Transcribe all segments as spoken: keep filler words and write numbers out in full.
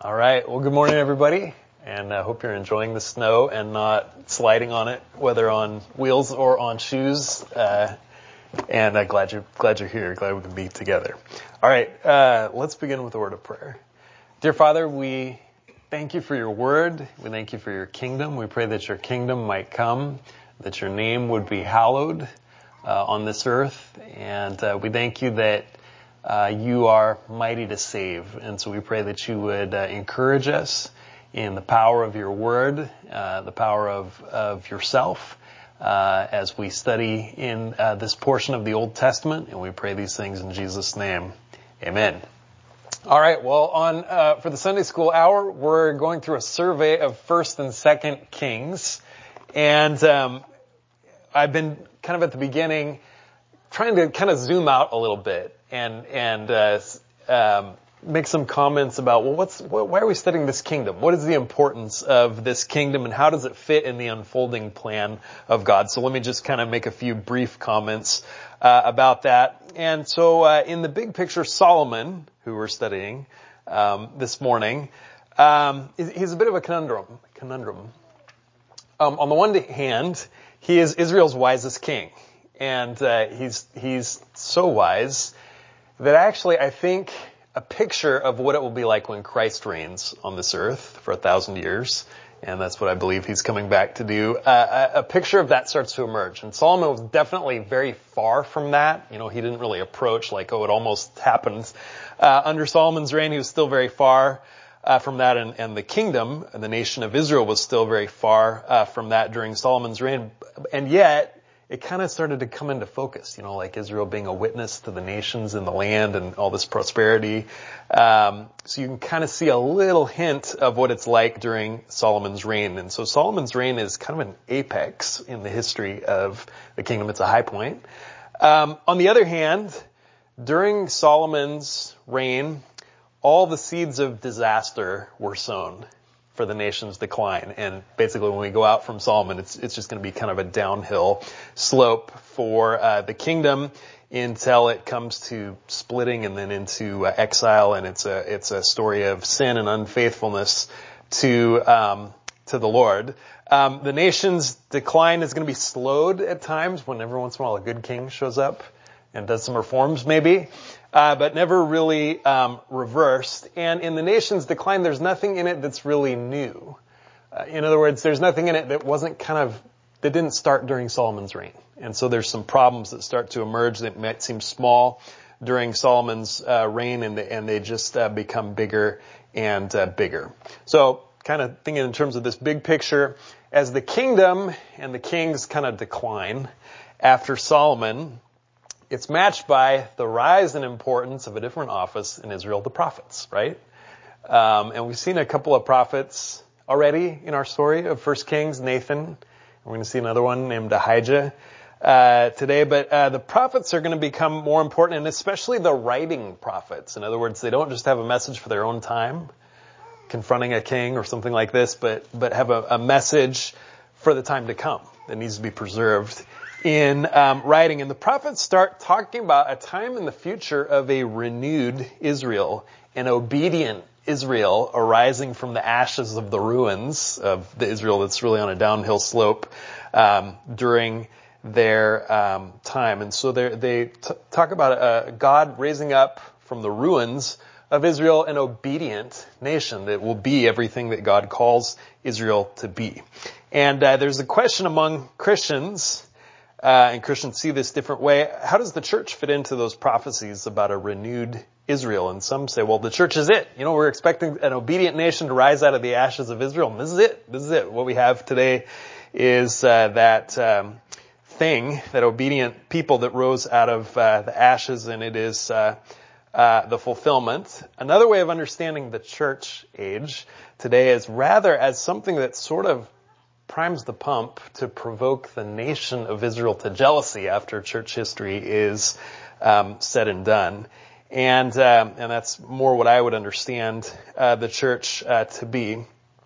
All right. Well, good morning, everybody, and I hope you're enjoying the snow and not sliding on it, whether on wheels or on shoes. Uh, and I'm glad you're glad you're here. Glad we can be together. All right. Uh, let's begin with a word of prayer. Dear Father, we thank you for your word. We thank you for your kingdom. We pray that your kingdom might come, that your name would be hallowed uh, on this earth, and uh, we thank you that Uh, you are mighty to save, and so we pray that you would uh, encourage us in the power of your word, uh, the power of, of yourself, uh, as we study in uh, this portion of the Old Testament, and we pray these things in Jesus' name. Amen. All right, well, on uh, for the Sunday School Hour, we're going through a survey of First and Second Kings, and um, I've been kind of at the beginning trying to kind of zoom out a little bit and and uh, um, make some comments about, well, what's what, why are we studying this kingdom? What is the importance of this kingdom, and how does it fit in the unfolding plan of God? So let me just kind of make a few brief comments uh, about that. And so uh, in the big picture, Solomon, who we're studying um, this morning, um, he's a bit of a conundrum. Conundrum. Um, on the one hand, he is Israel's wisest king. And uh, he's he's so wise that actually I think a picture of what it will be like when Christ reigns on this earth for a thousand years, and that's what I believe he's coming back to do, uh, a, a picture of that starts to emerge. And Solomon was definitely very far from that. You know, he didn't really approach like, oh, it almost happened. Uh, under Solomon's reign, he was still very far uh, from that, and, and the kingdom, and the nation of Israel was still very far uh, from that during Solomon's reign. And yet, it kind of started to come into focus, you know, like Israel being a witness to the nations in the land and all this prosperity. Um, so you can kind of see a little hint of what it's like during Solomon's reign. And so Solomon's reign is kind of an apex in the history of the kingdom. It's a high point. Um, on the other hand, during Solomon's reign, all the seeds of disaster were sown for the nation's decline. And basically when we go out from Solomon, it's it's just going to be kind of a downhill slope for uh, the kingdom until it comes to splitting and then into uh, exile. And it's a it's a story of sin and unfaithfulness to um, to the Lord. Um, the nation's decline is going to be slowed at times when every once in a while a good king shows up and does some reforms maybe. Uh, but never really um, reversed. And in the nation's decline, there's nothing in it that's really new. Uh, in other words, there's nothing in it that wasn't kind of, that didn't start during Solomon's reign. And so there's some problems that start to emerge that might seem small during Solomon's uh, reign, and they, and they just uh, become bigger and uh, bigger. So kind of thinking in terms of this big picture, as the kingdom and the kings kind of decline after Solomon, it's matched by the rise in importance of a different office in Israel, the prophets, right? Um, and we've seen a couple of prophets already in our story of First Kings, Nathan. We're going to see another one named Ahijah uh, today. But uh, the prophets are going to become more important, and especially the writing prophets. In other words, they don't just have a message for their own time, confronting a king or something like this, but but have a, a message for the time to come that needs to be preserved in um, writing. And the prophets start talking about a time in the future of a renewed Israel, an obedient Israel arising from the ashes of the ruins of the Israel that's really on a downhill slope um, during their um, time. And so they t- talk about uh, God raising up from the ruins of Israel an obedient nation that will be everything that God calls Israel to be. And uh, there's a question among Christians, Uh, and Christians see this different way. How does the church fit into those prophecies about a renewed Israel? And some say, well, the church is it. You know, we're expecting an obedient nation to rise out of the ashes of Israel. And this is it. This is it. What we have today is uh, that um, thing, that obedient people that rose out of uh, the ashes, and it is uh, uh, the fulfillment. Another way of understanding the church age today is rather as something that sort of primes the pump to provoke the nation of Israel to jealousy after church history is um, said and done. And um, and that's more what I would understand uh, the church uh, to be.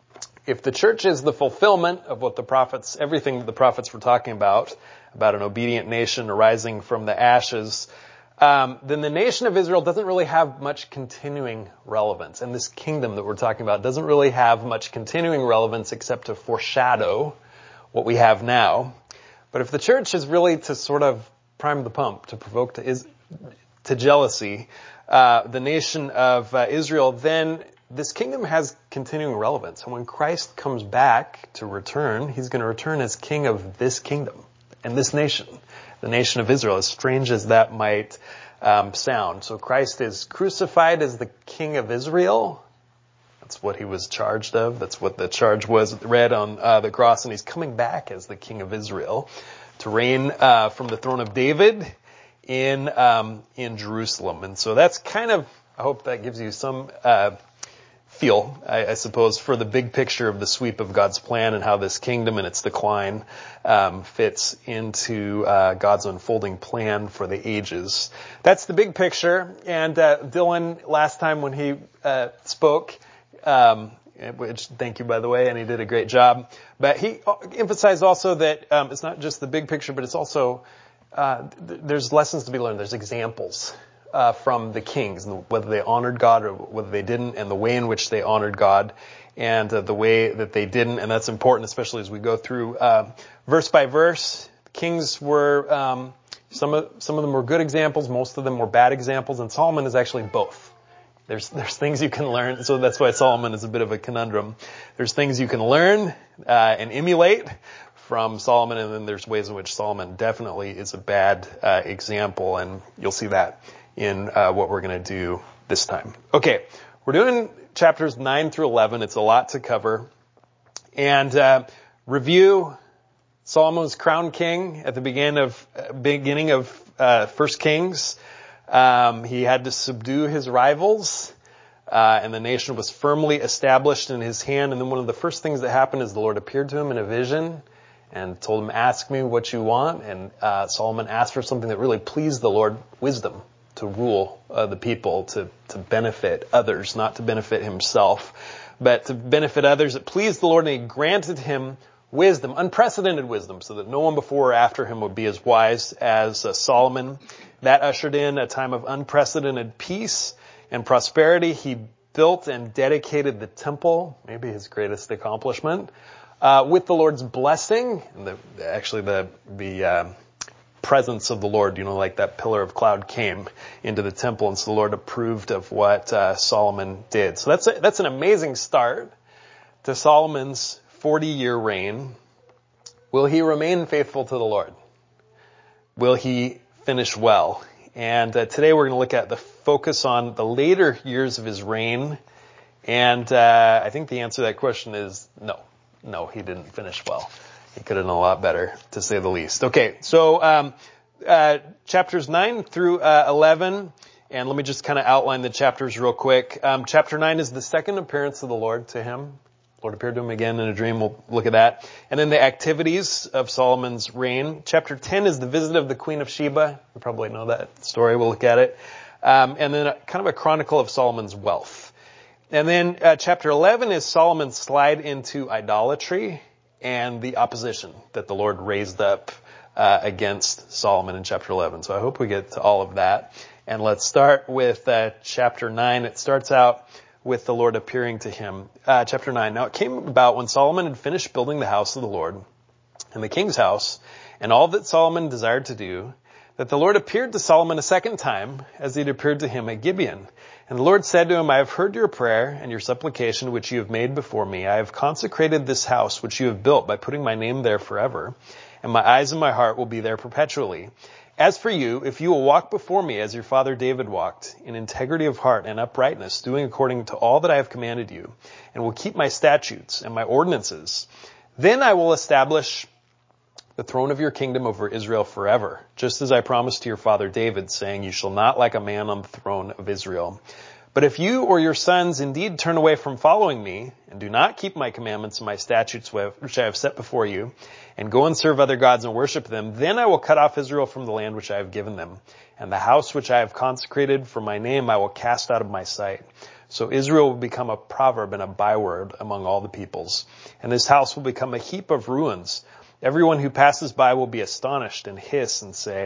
If the church is the fulfillment of what the prophets, everything that the prophets were talking about, about an obedient nation arising from the ashes, um, then the nation of Israel doesn't really have much continuing relevance. And this kingdom that we're talking about doesn't really have much continuing relevance except to foreshadow what we have now. But if the church is really to sort of prime the pump, to provoke to, is, to jealousy, uh, the nation of uh, Israel, then this kingdom has continuing relevance. And when Christ comes back to return, he's going to return as king of this kingdom and this nation, the nation of Israel, as strange as that might um, sound. So Christ is crucified as the king of Israel. That's what he was charged of. That's what the charge was read on uh, the cross. And he's coming back as the king of Israel to reign uh, from the throne of David in um, in Jerusalem. And so that's kind of, I hope that gives you some uh, feel, I, I suppose, for the big picture of the sweep of God's plan and how this kingdom and its decline um, fits into uh, God's unfolding plan for the ages. That's the big picture. And uh, Dylan, last time when he uh, spoke, Um, which, thank you, by the way, and he did a great job. But he emphasized also that um, it's not just the big picture, but it's also uh, th- there's lessons to be learned. There's examples uh, from the kings, whether they honored God or whether they didn't, and the way in which they honored God, and uh, the way that they didn't. And that's important, especially as we go through uh, verse by verse. Kings were um, some of some of them were good examples, most of them were bad examples, and Solomon is actually both. There's there's things you can learn, so that's why Solomon is a bit of a conundrum. There's things you can learn uh, and emulate from Solomon, and then there's ways in which Solomon definitely is a bad uh, example, and you'll see that in uh, what we're going to do this time. Okay, we're doing chapters nine through eleven. It's a lot to cover. And uh, review, Solomon was crowned king at the beginning of uh, beginning of uh, First Kings. Um, he had to subdue his rivals, uh, and the nation was firmly established in his hand. And then one of the first things that happened is the Lord appeared to him in a vision and told him, ask me what you want. And uh, Solomon asked for something that really pleased the Lord, wisdom to rule uh, the people, to, to benefit others, not to benefit himself, but to benefit others. It pleased the Lord, and he granted him wisdom, unprecedented wisdom, so that no one before or after him would be as wise as uh, Solomon. That ushered in a time of unprecedented peace and prosperity. He built and dedicated the temple, maybe his greatest accomplishment, uh, with the Lord's blessing, and the, actually the the uh, presence of the Lord, you know, like that pillar of cloud came into the temple, and so the Lord approved of what uh, Solomon did. So that's a, that's an amazing start to Solomon's forty-year reign. Will he remain faithful to the Lord? Will he finish well? And uh, today we're going to look at the focus on the later years of his reign. And uh, I think the answer to that question is no. No, he didn't finish well. He could have done a lot better, to say the least. Okay, so um, uh, chapters nine through uh, eleven. And let me just kind of outline the chapters real quick. Um, chapter nine is the second appearance of the Lord to him. Lord appeared to him again in a dream. We'll look at that. And then the activities of Solomon's reign. Chapter ten is the visit of the Queen of Sheba. You probably know that story. We'll look at it. Um, and then a, kind of a chronicle of Solomon's wealth. And then uh, chapter eleven is Solomon's slide into idolatry and the opposition that the Lord raised up uh, against Solomon in chapter eleven. So I hope we get to all of that. And let's start with uh, chapter nine. It starts out with the Lord appearing to him. Uh, chapter nine. Now it came about when Solomon had finished building the house of the Lord and the king's house and all that Solomon desired to do, that the Lord appeared to Solomon a second time as he had appeared to him at Gibeon. And the Lord said to him, I have heard your prayer and your supplication which you have made before me. I have consecrated this house which you have built by putting my name there forever, and my eyes and my heart will be there perpetually. As for you, if you will walk before me as your father David walked, in integrity of heart and uprightness, doing according to all that I have commanded you, and will keep my statutes and my ordinances, then I will establish the throne of your kingdom over Israel forever, just as I promised to your father David, saying, you shall not lack a man on the throne of Israel. But if you or your sons indeed turn away from following me, and do not keep my commandments and my statutes which I have set before you, and go and serve other gods and worship them, then I will cut off Israel from the land which I have given them, and the house which I have consecrated for my name I will cast out of my sight. So Israel will become a proverb and a byword among all the peoples, and this house will become a heap of ruins. Everyone who passes by will be astonished and hiss and say,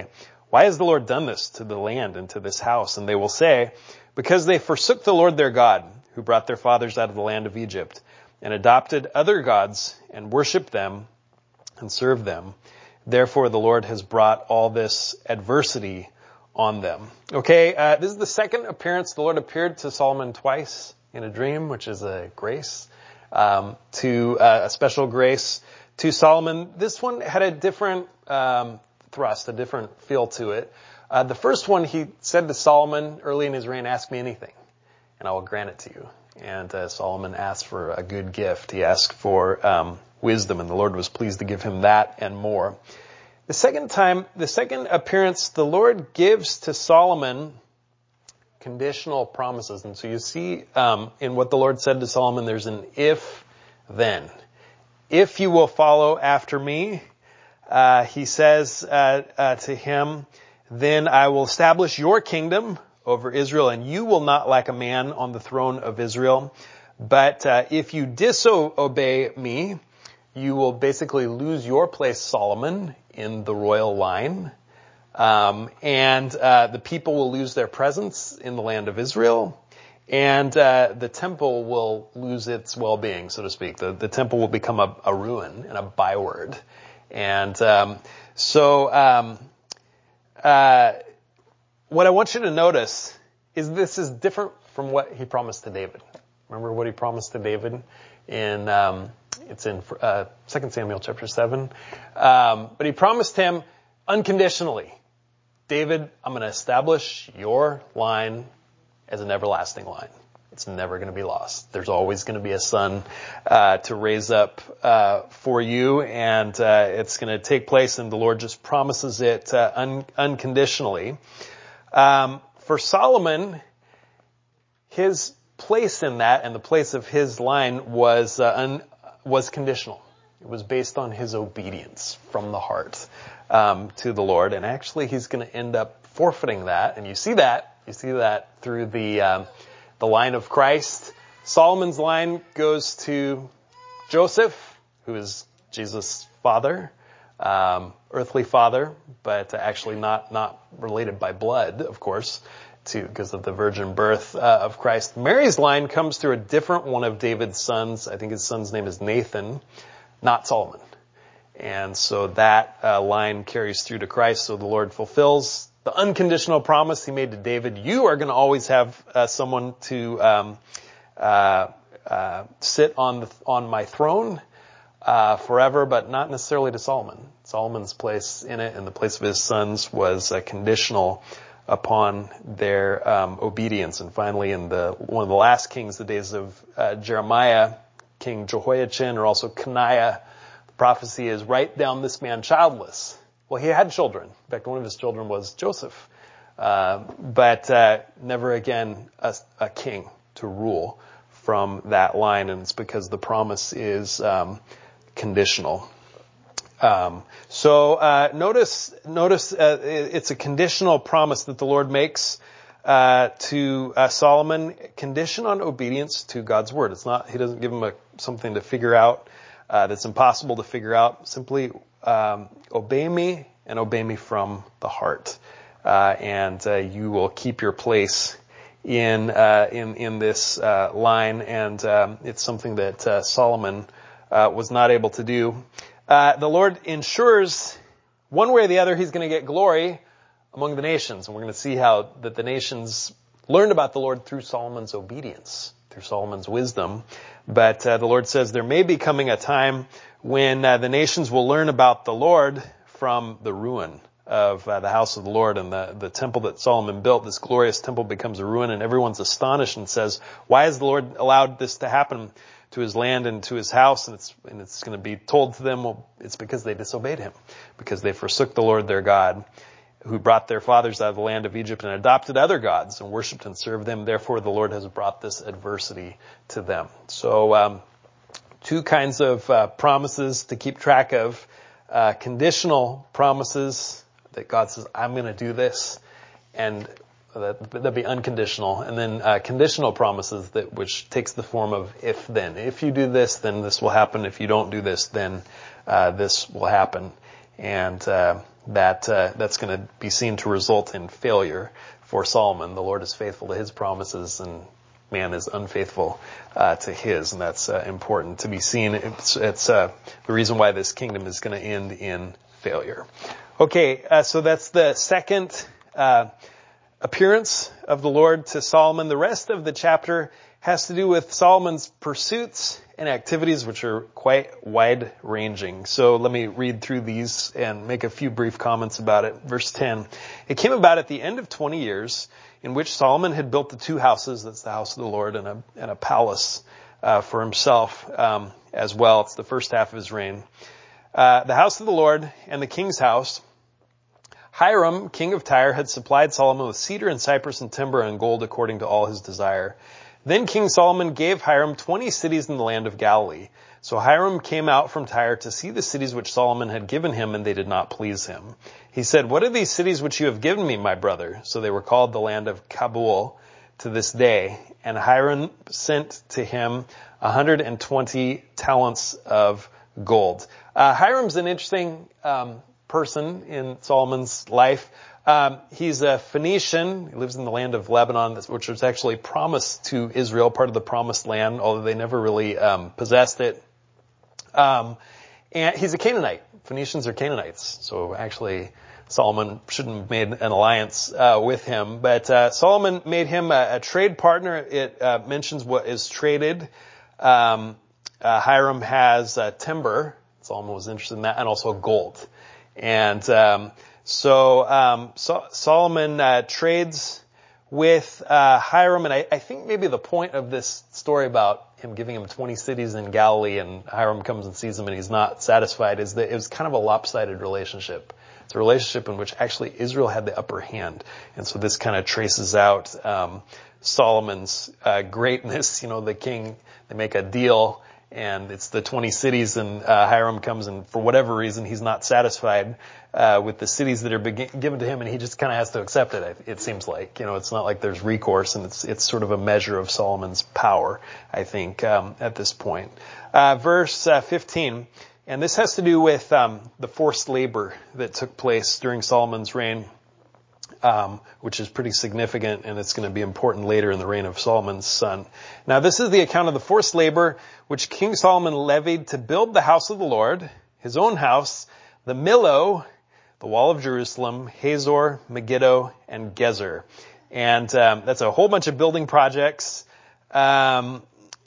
why has the Lord done this to the land and to this house? And they will say, because they forsook the Lord their God, who brought their fathers out of the land of Egypt, and adopted other gods and worshipped them and served them. Therefore, the Lord has brought all this adversity on them. Okay, uh, this is the second appearance. The Lord appeared to Solomon twice in a dream, which is a grace, um, to uh, a special grace to Solomon. This one had a different um, thrust, a different feel to it. Uh, the first one, he said to Solomon early in his reign, ask me anything, and I will grant it to you. And uh, Solomon asked for a good gift. He asked for um, wisdom, and the Lord was pleased to give him that and more. The second time, the second appearance, the Lord gives to Solomon conditional promises. And so you see um, in what the Lord said to Solomon, there's an if, then. If you will follow after me, uh, he says uh, uh, to him, then I will establish your kingdom over Israel, and you will not lack a man on the throne of Israel. But uh, if you disobey me, you will basically lose your place, Solomon, in the royal line. Um, and uh, the people will lose their presence in the land of Israel. And uh, the temple will lose its well-being, so to speak. The, the temple will become a, a ruin and a byword. And um, so um, uh, what I want you to notice is this is different from what he promised to David. Remember what he promised to David in um, it's in uh, Second Samuel chapter seven. Um, but he promised him unconditionally, David, I'm going to establish your line as an everlasting line. It's never going to be lost. There's always going to be a son uh, to raise up uh, for you, and uh, it's going to take place, and the Lord just promises it uh, un- unconditionally. Um, for Solomon, his place in that and the place of his line was uh, un- was conditional. It was based on his obedience from the heart um, to the Lord, and actually he's going to end up forfeiting that, and you see that. You see that through the um, the line of Christ. Solomon's line goes to Joseph, who is Jesus' father, um, earthly father, but actually not not related by blood, of course, to because of the virgin birth uh, of Christ. Mary's line comes through a different one of David's sons. I think his son's name is Nathan, not Solomon. And so that uh, line carries through to Christ. So the Lord fulfills the unconditional promise he made to David. You are going to always have uh, someone to um, uh, uh, sit on the, on my throne uh, forever, but not necessarily to Solomon. Solomon's place in it and the place of his sons was uh, conditional upon their um, obedience. And finally, in the one of the last kings, the days of uh, Jeremiah, King Jehoiachin, or also Coniah, the prophecy is, write down this man childless. Well, he had children. In fact, one of his children was Joseph. Uh, but uh, never again a, a king to rule from that line, and it's because the promise is um, conditional. Um, so uh, notice, notice uh, it's a conditional promise that the Lord makes uh, to uh, Solomon, condition on obedience to God's word. It's not, he doesn't give him a, something to figure out uh, that's impossible to figure out. Simply um, obey me and obey me from the heart, uh, and uh, you will keep your place in uh, in in this uh, line. And um, it's something that uh, Solomon uh, was not able to do. Uh, the Lord ensures one way or the other he's going to get glory among the nations. And we're going to see how that the nations learned about the Lord through Solomon's obedience, through Solomon's wisdom. But uh, the Lord says there may be coming a time when uh, the nations will learn about the Lord from the ruin of uh, the house of the Lord, and the, the temple that Solomon built. This glorious temple becomes a ruin, and everyone's astonished and says, why has the Lord allowed this to happen to his land and to his house? And it's, and it's going to be told to them, well, it's because they disobeyed him, because they forsook the Lord their God, who brought their fathers out of the land of Egypt and adopted other gods and worshipped and served them. Therefore, the Lord has brought this adversity to them. So, um, two kinds of uh, promises to keep track of. Uh, conditional promises that God says, I'm going to do this, and that, that'd be unconditional. And then uh, conditional promises that which takes the form of if then. If you do this, then this will happen. If you don't do this, then uh, this will happen. And uh, that uh, that's going to be seen to result in failure for Solomon. The Lord is faithful to his promises, and man is unfaithful uh, to his, and that's uh, important to be seen. It's, it's uh, the reason why this kingdom is going to end in failure. Okay, uh, so that's the second uh, appearance of the Lord to Solomon. The rest of the chapter has to do with Solomon's pursuits and activities, which are quite wide-ranging. So let me read through these and make a few brief comments about it. Verse ten. It came about at the end of twenty years in which Solomon had built the two houses, that's the house of the Lord, and a, and a palace uh, for himself um, as well. It's the first half of his reign. Uh, the house of the Lord and the king's house. Hiram, king of Tyre, had supplied Solomon with cedar and cypress and timber and gold according to all his desire. Then King Solomon gave Hiram twenty cities in the land of Galilee. So Hiram came out from Tyre to see the cities which Solomon had given him, and they did not please him. He said, "What are these cities which you have given me, my brother?" So they were called the land of Kabul to this day. And Hiram sent to him one hundred twenty talents of gold. Uh, Hiram's an interesting um, person in Solomon's life. Um, he's a Phoenician. He lives in the land of Lebanon, which was actually promised to Israel, part of the promised land, although they never really um, possessed it. Um, and he's a Canaanite. Phoenicians are Canaanites. So actually, Solomon shouldn't have made an alliance uh, with him. But uh, Solomon made him a, a trade partner. It uh, mentions what is traded. Um, uh, Hiram has uh, timber. Solomon was interested in that, and also gold. And um So, um, so Solomon uh, trades with uh, Hiram, and I, I think maybe the point of this story about him giving him twenty cities in Galilee, and Hiram comes and sees him, and he's not satisfied, is that it was kind of a lopsided relationship. It's a relationship in which actually Israel had the upper hand, and so this kind of traces out um, Solomon's uh, greatness. You know, the king, they make a deal. And it's the twenty cities, and uh, Hiram comes, and for whatever reason, he's not satisfied uh, with the cities that are begin- given to him, and he just kind of has to accept it. It seems like, you know, it's not like there's recourse, and it's it's sort of a measure of Solomon's power, I think, um, at this point. Uh, verse uh, fifteen, and this has to do with um, the forced labor that took place during Solomon's reign. Um, which is pretty significant, and it's going to be important later in the reign of Solomon's son. Now, this is the account of the forced labor which King Solomon levied to build the house of the Lord, his own house, the Millo, the wall of Jerusalem, Hazor, Megiddo, and Gezer. And um, that's a whole bunch of building projects. Um,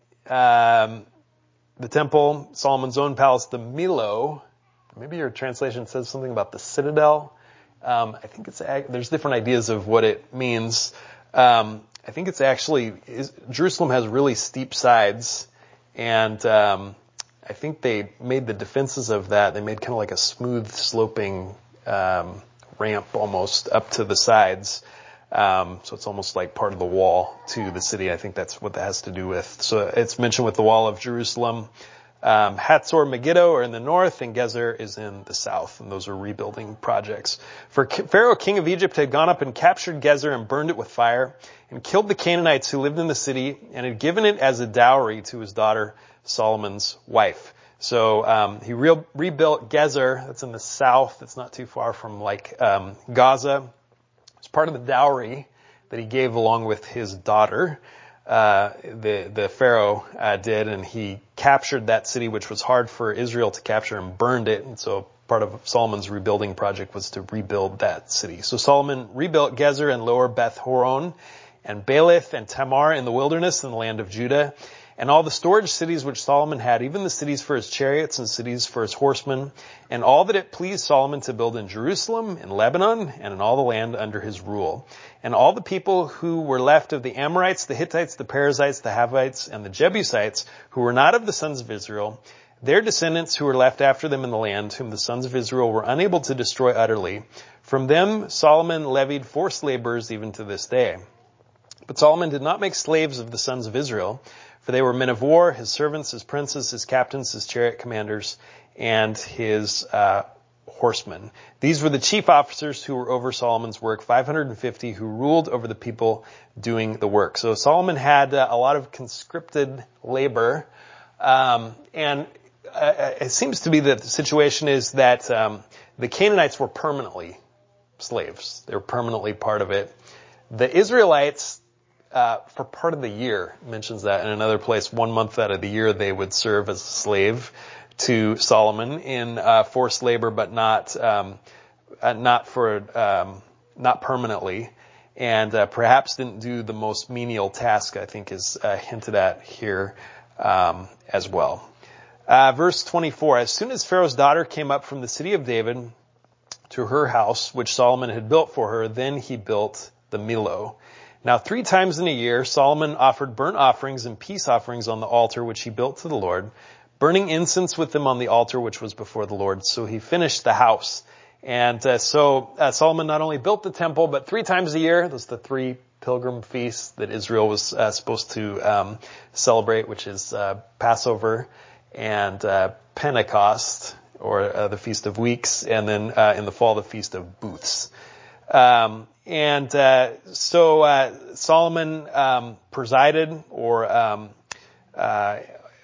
um, the temple, Solomon's own palace, the Millo. Maybe your translation says something about the citadel. Um, I think it's, there's different ideas of what it means. Um, I think it's actually, is, Jerusalem has really steep sides, and um, I think they made the defenses of that, they made kind of like a smooth sloping um, ramp almost up to the sides. Um, so it's almost like part of the wall to the city. I think that's what that has to do with. So it's mentioned with the wall of Jerusalem. Um, Hatzor, Megiddo are in the north, and Gezer is in the south, and those are rebuilding projects. For Pharaoh, king of Egypt, had gone up and captured Gezer and burned it with fire, and killed the Canaanites who lived in the city, and had given it as a dowry to his daughter Solomon's wife. So um, he re- rebuilt Gezer. That's in the south. It's not too far from like um, Gaza. It's part of the dowry that he gave along with his daughter. Uh, the, the Pharaoh, uh, did, and he captured that city, which was hard for Israel to capture, and burned it. And so part of Solomon's rebuilding project was to rebuild that city. So Solomon rebuilt Gezer and Lower Beth Horon and Baalath and Tamar in the wilderness in the land of Judah, and all the storage cities which Solomon had, even the cities for his chariots and cities for his horsemen, and all that it pleased Solomon to build in Jerusalem, in Lebanon, and in all the land under his rule. And all the people who were left of the Amorites, the Hittites, the Perizzites, the Havites, and the Jebusites, who were not of the sons of Israel, their descendants who were left after them in the land, whom the sons of Israel were unable to destroy utterly, from them Solomon levied forced laborers even to this day. But Solomon did not make slaves of the sons of Israel, for they were men of war, his servants, his princes, his captains, his chariot commanders, and his uh, horsemen. These were the chief officers who were over Solomon's work, five hundred fifty, who ruled over the people doing the work. So Solomon had uh, a lot of conscripted labor, um, and uh, it seems to be that the situation is that um, the Canaanites were permanently slaves. They were permanently part of it. The Israelites, uh, for part of the year, mentions that in another place, one month out of the year they would serve as a slave to Solomon in uh, forced labor, but not um, uh, not for um, not permanently, and uh, perhaps didn't do the most menial task. I think is uh, hinted at here um, as well. Uh, verse twenty-four: As soon as Pharaoh's daughter came up from the city of David to her house, which Solomon had built for her, then he built the Millo. Now three times in a year, Solomon offered burnt offerings and peace offerings on the altar which he built to the Lord, burning incense with them on the altar which was before the Lord. So he finished the house. And uh, so uh, Solomon not only built the temple, but three times a year, those are the three pilgrim feasts that Israel was uh, supposed to um, celebrate, which is uh, Passover and uh, Pentecost, or uh, the Feast of Weeks, and then uh, in the fall, the Feast of Booths. Um, and uh, so uh, Solomon um, presided or um, uh,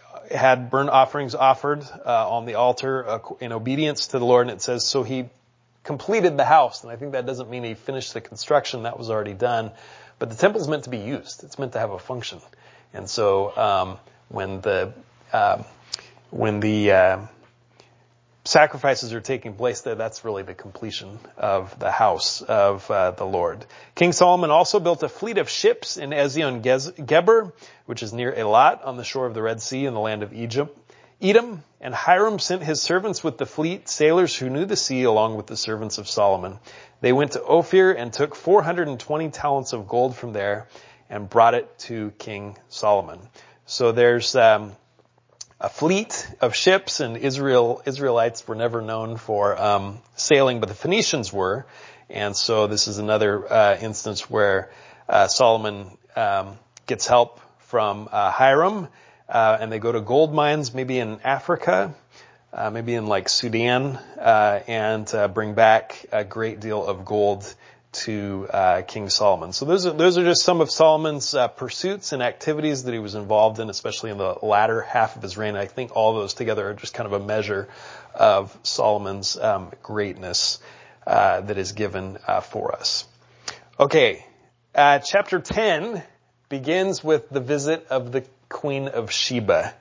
had burnt offerings offered uh, on the altar uh, in obedience to the Lord. And it says, so he completed the house. And I think that doesn't mean he finished the construction. That was already done. But the temple is meant to be used. It's meant to have a function. And so um, when the uh, when the uh, sacrifices are taking place there, that's really the completion of the house of uh, the Lord. King Solomon also built a fleet of ships in Ezion-Geber, which is near Elat on the shore of the Red Sea in the land of Egypt. Edom, and Hiram sent his servants with the fleet, sailors who knew the sea, along with the servants of Solomon. They went to Ophir and took four hundred twenty talents of gold from there and brought it to King Solomon. So there's um, a fleet of ships, and Israel Israelites were never known for um, sailing, but the Phoenicians were. And so this is another uh, instance where uh, Solomon um, gets help from uh, Hiram, uh, and they go to gold mines, maybe in Africa, uh, maybe in like Sudan, uh, and uh, bring back a great deal of gold to uh, King Solomon. So those are those are just some of Solomon's uh, pursuits and activities that he was involved in, especially in the latter half of his reign. I think all of those together are just kind of a measure of Solomon's um, greatness uh, that is given uh, for us. Okay, uh, chapter ten begins with the visit of the Queen of Sheba,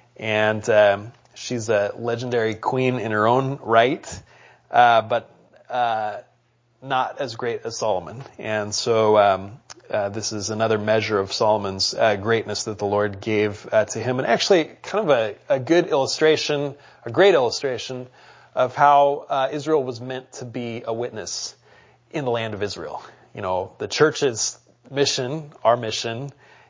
and um, she's a legendary queen in her own right, uh, but uh, not as great as Solomon. And so um, uh, this is another measure of Solomon's uh, greatness that the Lord gave uh, to him, and actually kind of a, a good illustration, a great illustration of how uh, Israel was meant to be a witness in the land of Israel. You know, the church's mission, our mission,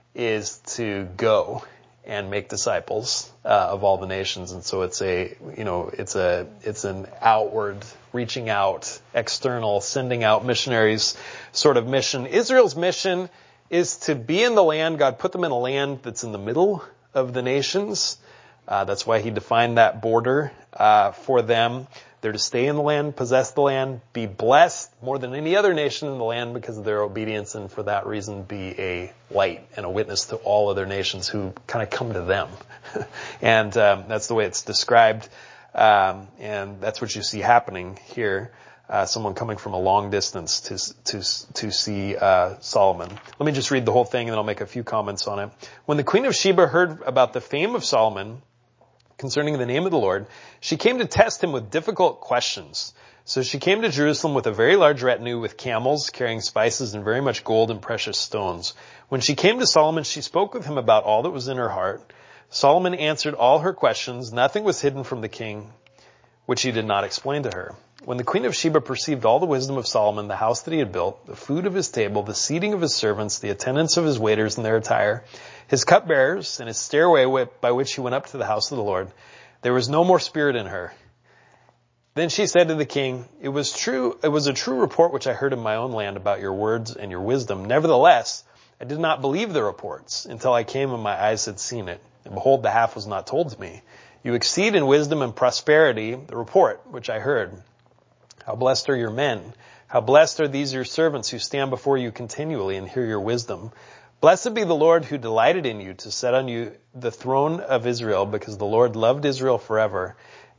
is to go and make disciples uh, of all the nations. And so it's a, you know, it's a, it's an outward, reaching out, external, sending out missionaries sort of mission. Israel's mission is to be in the land. God put them in a land that's in the middle of the nations. Uh, that's why he defined that border uh, for them. They're to stay in the land, possess the land, be blessed more than any other nation in the land because of their obedience, and for that reason be a light and a witness to all other nations who kind of come to them. and um, that's the way it's described, um, and that's what you see happening here. Uh, someone coming from a long distance to to to see uh, Solomon. Let me just read the whole thing, and then I'll make a few comments on it. When the Queen of Sheba heard about the fame of Solomon concerning the name of the Lord, she came to test him with difficult questions. So she came to Jerusalem with a very large retinue with camels carrying spices and very much gold and precious stones. When she came to Solomon, she spoke with him about all that was in her heart. Solomon answered all her questions. Nothing was hidden from the king, which he did not explain to her. When the Queen of Sheba perceived all the wisdom of Solomon, the house that he had built, the food of his table, the seating of his servants, the attendance of his waiters and their attire, his cupbearers, and his stairway by which he went up to the house of the Lord, there was no more spirit in her. Then she said to the king, It was true, it was a true report which I heard in my own land about your words and your wisdom. Nevertheless, I did not believe the reports until I came and my eyes had seen it. And behold, the half was not told to me. You exceed in wisdom and prosperity the report which I heard. How blessed are your men. How blessed are these your servants who stand before you continually and hear your wisdom. Blessed be the Lord who delighted in you to set on you the throne of Israel, because the Lord loved Israel forever.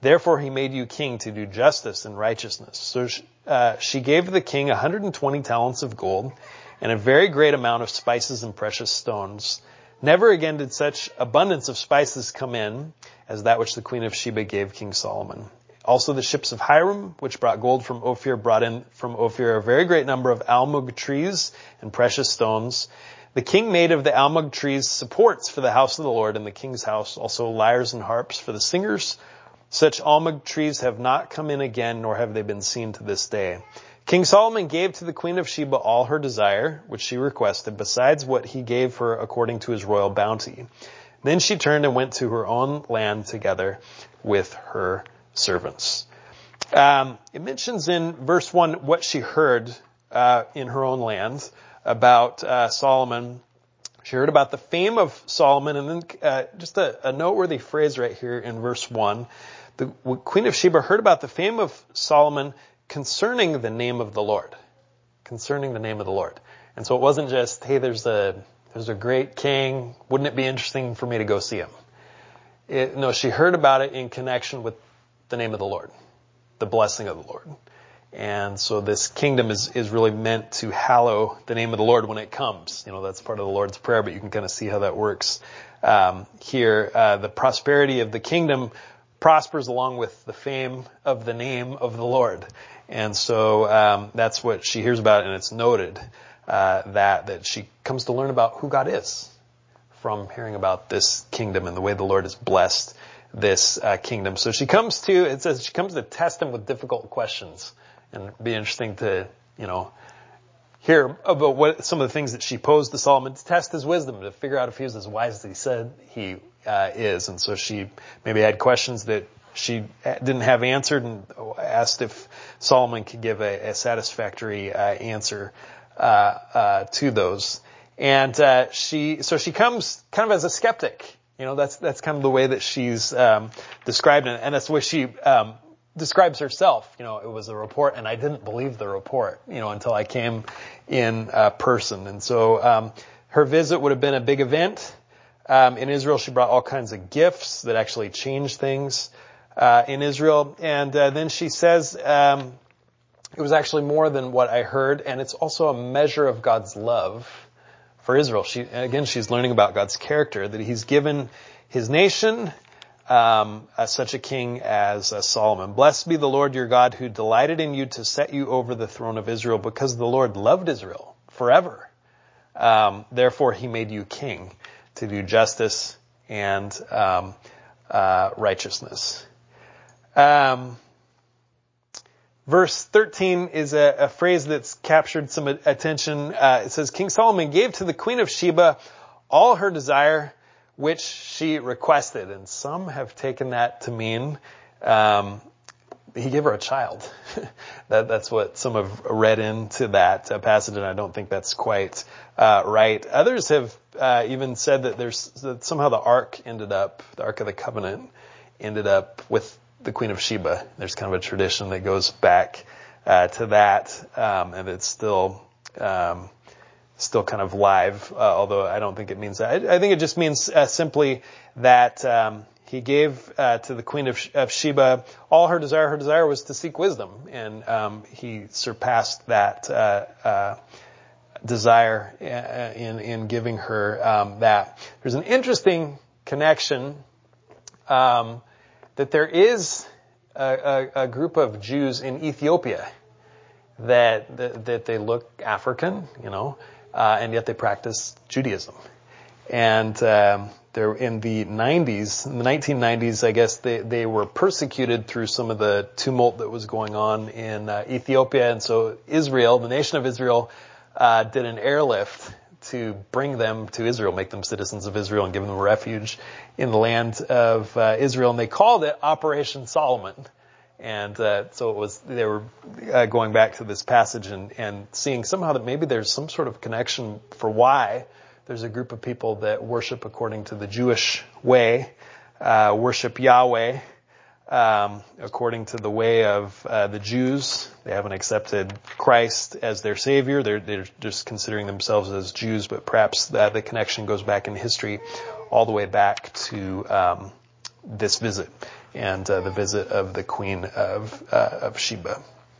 Therefore he made you king to do justice and righteousness. So uh, she gave the king one hundred twenty talents of gold and a very great amount of spices and precious stones. Never again did such abundance of spices come in as that which the queen of Sheba gave King Solomon. Also the ships of Hiram, which brought gold from Ophir, brought in from Ophir a very great number of almug trees and precious stones. The king made of the almug trees supports for the house of the Lord and the king's house, also lyres and harps for the singers. Such almug trees have not come in again, nor have they been seen to this day. King Solomon gave to the queen of Sheba all her desire, which she requested, besides what he gave her according to his royal bounty. Then she turned and went to her own land together with her servants. Um, it mentions in verse one what she heard uh, in her own land about uh, Solomon. She heard about the fame of Solomon, and then uh, just a, a noteworthy phrase right here in verse one. The queen of Sheba heard about the fame of Solomon concerning the name of the Lord. Concerning the name of the Lord. And so it wasn't just, hey, there's a there's a great king. Wouldn't it be interesting for me to go see him? It, no, she heard about it in connection with the name of the Lord, the blessing of the Lord. And so this kingdom is, is really meant to hallow the name of the Lord when it comes. You know, that's part of the Lord's Prayer, but you can kind of see how that works um, here. Uh, the prosperity of the kingdom prospers along with the fame of the name of the Lord. And so um, that's what she hears about, and it's noted uh, that that she comes to learn about who God is from hearing about this kingdom and the way the Lord has blessed this uh, kingdom. So she comes to, it says she comes to test him with difficult questions. And it'd be interesting to, you know, hear about what some of the things that she posed to Solomon to test his wisdom, to figure out if he was as wise as he said he uh, is. And so she maybe had questions that she didn't have answered and asked if Solomon could give a, a satisfactory uh, answer uh, uh, to those. And uh, she, so she comes kind of as a skeptic. You know, that's that's kind of the way that she's um, described, and, and that's the way she um, describes herself. You know, it was a report, and I didn't believe the report, you know, until I came in uh, person. And so um, her visit would have been a big event. Um, in Israel, she brought all kinds of gifts that actually changed things uh, in Israel. And uh, then she says um, it was actually more than what I heard, and it's also a measure of God's love for Israel. She, again, she's learning about God's character, that he's given his nation um, uh, such a king as uh, Solomon. Blessed be the Lord your God, who delighted in you to set you over the throne of Israel, because the Lord loved Israel forever. Um, therefore he made you king to do justice and um, uh, righteousness. Um, Verse thirteen is a, a phrase that's captured some attention. Uh, it says, King Solomon gave to the queen of Sheba all her desire, which she requested. And some have taken that to mean um, he gave her a child. that, that's what some have read into that uh, passage, and I don't think that's quite uh, right. Others have uh, even said that there's that somehow the ark ended up, the Ark of the Covenant, ended up with the Queen of Sheba. There's kind of a tradition that goes back uh, to that, um, and it's still um, still kind of live, uh, although I don't think it means that. I, I think it just means uh, simply that um, he gave uh, to the Queen of, of Sheba all her desire. Her desire was to seek wisdom, and um, he surpassed that uh, uh, desire in in giving her um, that. There's an interesting connection um that there is a, a, a group of Jews in Ethiopia that that, that they look African, you know, uh, and yet they practice Judaism. And um, they're in the nineties, in the nineteen nineties, I guess they they were persecuted through some of the tumult that was going on in uh, Ethiopia, and so Israel, the nation of Israel, uh, did an airlift to bring them to Israel, make them citizens of Israel, and give them refuge in the land of uh, Israel. And they called it Operation Solomon. And uh, so it was. They were uh, going back to this passage and, and seeing somehow that maybe there's some sort of connection for why there's a group of people that worship according to the Jewish way, uh, worship Yahweh um, according to the way of uh, the Jews. They haven't accepted Christ as their Savior. They're, they're just considering themselves as Jews, but perhaps that the connection goes back in history all the way back to um, this visit and uh, the visit of the Queen of uh, of Sheba.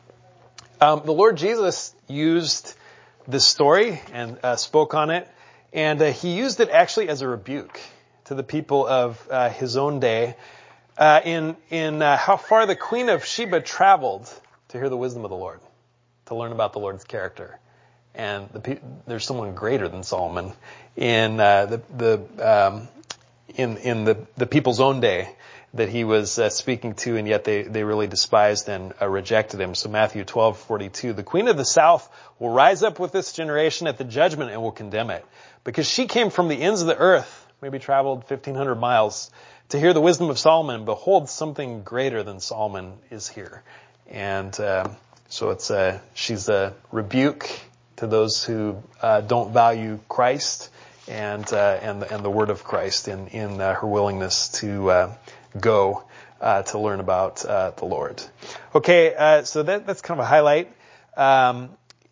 Um, the Lord Jesus used this story and uh, spoke on it, and uh, he used it actually as a rebuke to the people of uh, his own day uh, in in uh, how far the Queen of Sheba traveled to hear the wisdom of the Lord, to learn about the Lord's character. And the pe- there's someone greater than Solomon in uh, the the um, in in the the people's own day that he was uh, speaking to, and yet they they really despised and uh, rejected him. So Matthew twelve forty-two, the Queen of the South will rise up with this generation at the judgment and will condemn it, because she came from the ends of the earth, maybe traveled fifteen hundred miles to hear the wisdom of Solomon. And behold, something greater than Solomon is here. And uh, so it's uh, she's a rebuke to those who uh, don't value Christ and uh, and and the word of Christ in in uh, her willingness to uh, go uh, to learn about uh, the Lord. Okay, uh, so that that's kind of a highlight. Um,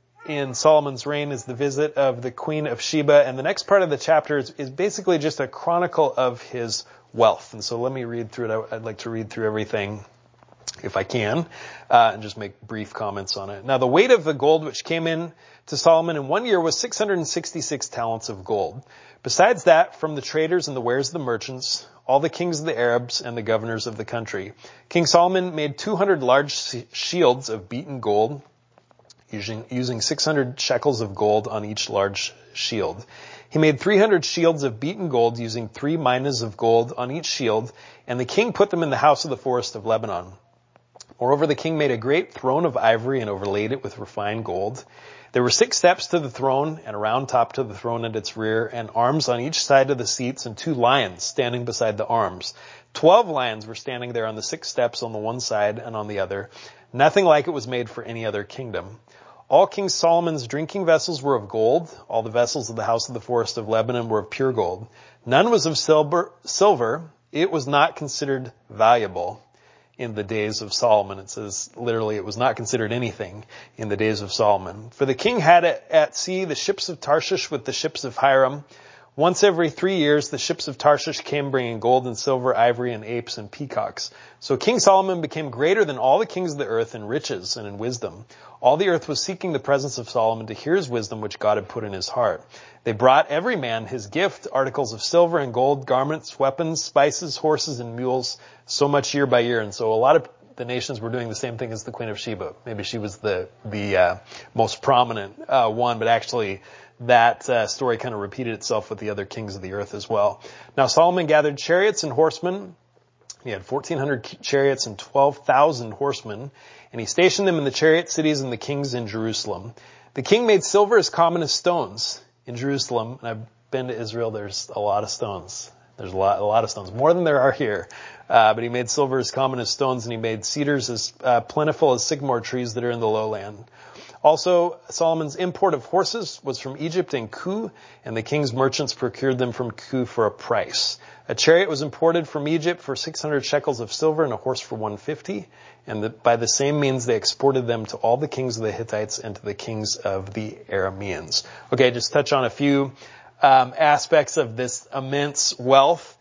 in Solomon's reign is the visit of the Queen of Sheba, and the next part of the chapter is, is basically just a chronicle of his wealth. And so let me read through it. I'd like to read through everything, if I can, uh, and just make brief comments on it. Now, the weight of the gold which came in to Solomon in one year was six hundred sixty-six talents of gold. Besides that, from the traders and the wares of the merchants, all the kings of the Arabs and the governors of the country, King Solomon made two hundred large shields of beaten gold, using, using six hundred shekels of gold on each large shield. He made three hundred shields of beaten gold, using three minas of gold on each shield, and the king put them in the house of the forest of Lebanon. Moreover, the king made a great throne of ivory and overlaid it with refined gold. There were six steps to the throne, and a round top to the throne at its rear, and arms on each side of the seats, and two lions standing beside the arms. Twelve lions were standing there on the six steps on the one side and on the other. Nothing like it was made for any other kingdom. All King Solomon's drinking vessels were of gold. All the vessels of the house of the forest of Lebanon were of pure gold. None was of silver. silver. It was not considered valuable in the days of Solomon. It says literally it was not considered anything in the days of Solomon. For the king had at, at sea the ships of Tarshish with the ships of Hiram. Once every three years, the ships of Tarshish came bringing gold and silver, ivory and apes and peacocks. So King Solomon became greater than all the kings of the earth in riches and in wisdom. All the earth was seeking the presence of Solomon to hear his wisdom, which God had put in his heart. They brought every man his gift, articles of silver and gold, garments, weapons, spices, horses, and mules, so much year by year. And so a lot of the nations were doing the same thing as the Queen of Sheba. Maybe she was the the uh, most prominent uh, one, but actually that uh, story kind of repeated itself with the other kings of the earth as well. Now Solomon gathered chariots and horsemen. He had fourteen hundred chariots and twelve thousand horsemen, and he stationed them in the chariot cities and the kings in Jerusalem. The king made silver as common as stones in Jerusalem, and I've been to Israel. There's a lot of stones. There's a lot, a lot of stones, more than there are here. Uh, but he made silver as common as stones, and he made cedars as uh, plentiful as sycamore trees that are in the lowland. Also, Solomon's import of horses was from Egypt and Kue, and the king's merchants procured them from Kue for a price. A chariot was imported from Egypt for six hundred shekels of silver and a horse for one hundred fifty, and the, by the same means they exported them to all the kings of the Hittites and to the kings of the Arameans. Okay, just touch on a few um, aspects of this immense wealth.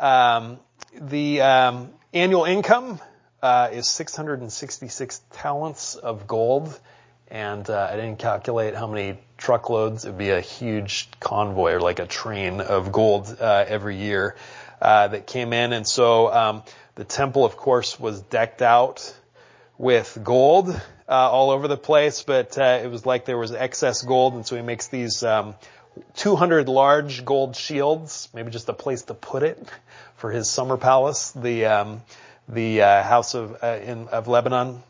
Um, the um, annual income uh, is six hundred sixty-six talents of gold. And uh, I didn't calculate how many truckloads. It would be a huge convoy or like a train of gold uh, every year uh, that came in. And so um, the temple, of course, was decked out with gold uh, all over the place. But uh, it was like there was excess gold. And so he makes these um, two hundred large gold shields, maybe just a place to put it for his summer palace, the um, the uh, house of uh, in of Lebanon.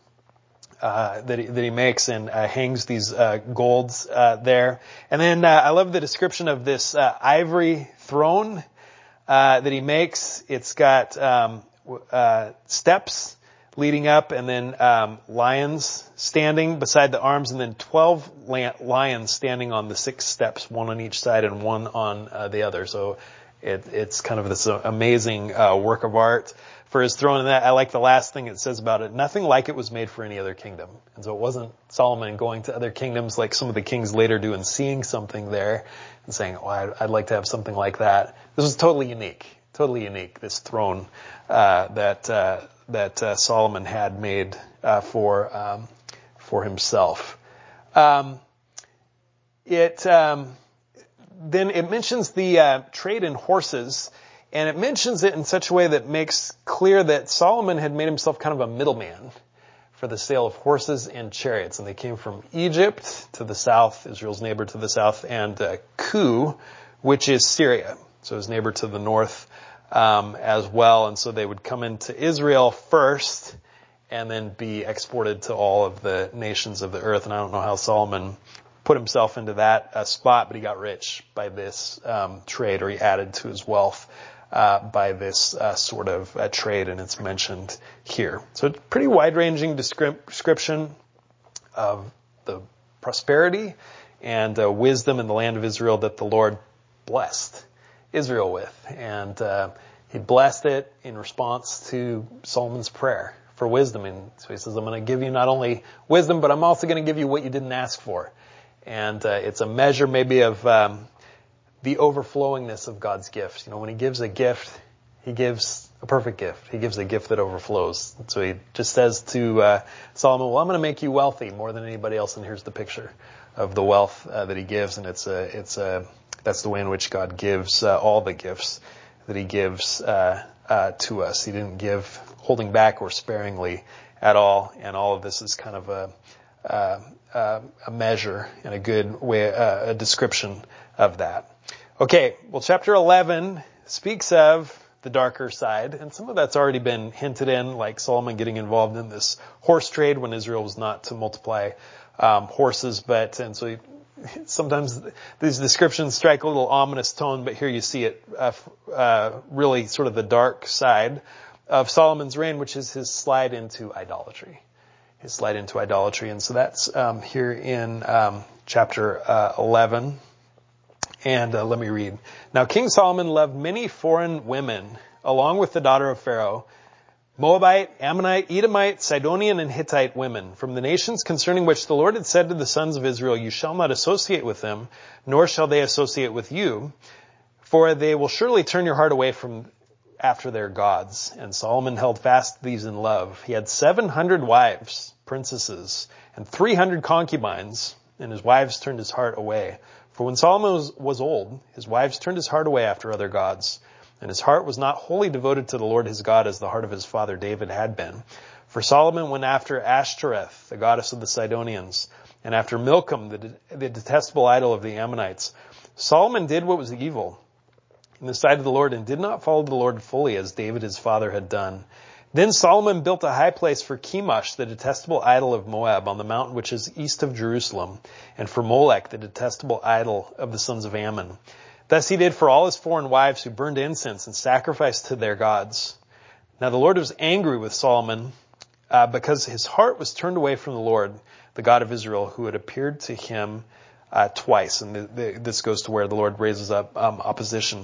Uh, that he, that he makes and uh, hangs these uh, golds uh, there. And then uh, I love the description of this uh, ivory throne uh, that he makes. It's got um, uh, steps leading up, and then um, lions standing beside the arms, and then twelve lions standing on the six steps, one on each side and one on uh, the other. So it, it's kind of this amazing uh, work of art for his throne. And that, I like the last thing it says about it. Nothing like it was made for any other kingdom. And so it wasn't Solomon going to other kingdoms like some of the kings later do and seeing something there and saying, oh, I'd, I'd like to have something like that. This was totally unique. totally unique, this throne uh, that uh, that uh, Solomon had made uh, for um, for himself. Um, it um, then it mentions the uh, trade in horses, and it mentions it in such a way that makes clear that Solomon had made himself kind of a middleman for the sale of horses and chariots, and they came from Egypt to the south, Israel's neighbor to the south, and uh, Ku, which is Syria, so his neighbor to the north um, as well. And so they would come into Israel first and then be exported to all of the nations of the earth. And I don't know how Solomon put himself into that uh, spot, but he got rich by this um, trade, or he added to his wealth uh, by this uh, sort of uh, trade, and it's mentioned here. So it's a pretty wide-ranging description of the prosperity and uh, wisdom in the land of Israel that the Lord blessed Israel with. And uh, he blessed it in response to Solomon's prayer for wisdom. And so he says, I'm going to give you not only wisdom, but I'm also going to give you what you didn't ask for. And uh, it's a measure maybe of um, the overflowingness of God's gift. You know, when he gives a gift, he gives a perfect gift. He gives a gift that overflows. So he just says to uh, Solomon, well, I'm going to make you wealthy more than anybody else. And here's the picture of the wealth uh, that he gives. And it's a, it's a, that's the way in which God gives uh, all the gifts that he gives uh, uh, to us. He didn't give holding back or sparingly at all. And all of this is kind of a, uh, uh, a measure and a good way, uh, a description of that. Okay, well, chapter eleven speaks of the darker side, and some of that's already been hinted in, like Solomon getting involved in this horse trade when Israel was not to multiply um, horses, but, and so he, sometimes these descriptions strike a little ominous tone, but here you see it uh, uh, really sort of the dark side of Solomon's reign, which is his slide into idolatry. His slide into idolatry. And so that's um, here in um, chapter uh, eleven. And uh, let me read. Now King Solomon loved many foreign women, along with the daughter of Pharaoh, Moabite, Ammonite, Edomite, Sidonian, and Hittite women, from the nations concerning which the Lord had said to the sons of Israel, you shall not associate with them, nor shall they associate with you, for they will surely turn your heart away from after their gods. And Solomon held fast these in love. He had seven hundred wives, princesses, and three hundred concubines, and his wives turned his heart away. For when Solomon was, was old, his wives turned his heart away after other gods, and his heart was not wholly devoted to the Lord his God as the heart of his father David had been. For Solomon went after Ashtoreth, the goddess of the Sidonians, and after Milcom, the, the detestable idol of the Ammonites. Solomon did what was evil in the sight of the Lord and did not follow the Lord fully as David his father had done. Then Solomon built a high place for Chemosh, the detestable idol of Moab, on the mountain which is east of Jerusalem, and for Molech, the detestable idol of the sons of Ammon. Thus he did for all his foreign wives who burned incense and sacrificed to their gods. Now the Lord was angry with Solomon uh, because his heart was turned away from the Lord, the God of Israel, who had appeared to him uh, twice. And the, the, this goes to where the Lord raises up um, opposition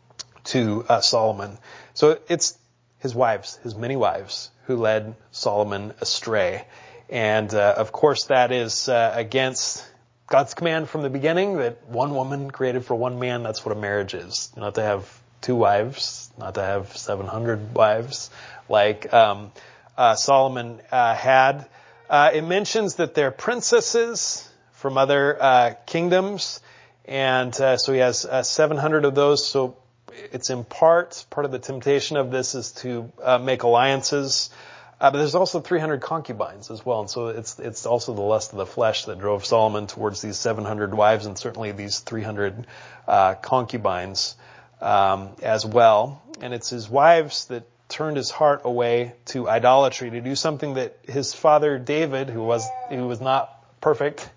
to uh, Solomon. So it's his wives, his many wives, who led Solomon astray. And, uh, of course, that is uh, against God's command from the beginning that one woman created for one man, that's what a marriage is. Not to have two wives, not to have seven hundred wives like um, uh, Solomon uh, had. Uh, it mentions that they're princesses from other uh, kingdoms. And uh, so he has uh, seven hundred of those. So it's in part, part of the temptation of this is to uh, make alliances. Uh, but there's also three hundred concubines as well. And so it's it's also the lust of the flesh that drove Solomon towards these seven hundred wives and certainly these three hundred uh, concubines um, as well. And it's his wives that turned his heart away to idolatry, to do something that his father David, who was who was not perfect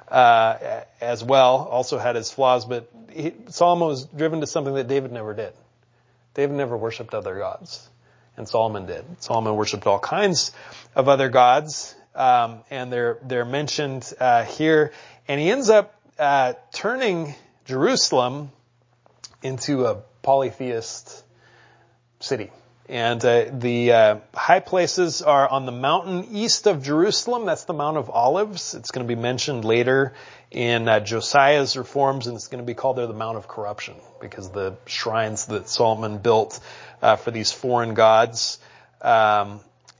uh, as well, also had his flaws, but he, Solomon was driven to something that David never did. David never worshipped other gods. And Solomon did. Solomon worshipped all kinds of other gods, um, and they're they're mentioned uh, here. And he ends up uh, turning Jerusalem into a polytheist city. And uh, the uh, high places are on the mountain east of Jerusalem. That's the Mount of Olives. It's going to be mentioned later in uh, Josiah's reforms, and it's going to be called there the Mount of Corruption, because the shrines that Solomon built uh, for these foreign gods um,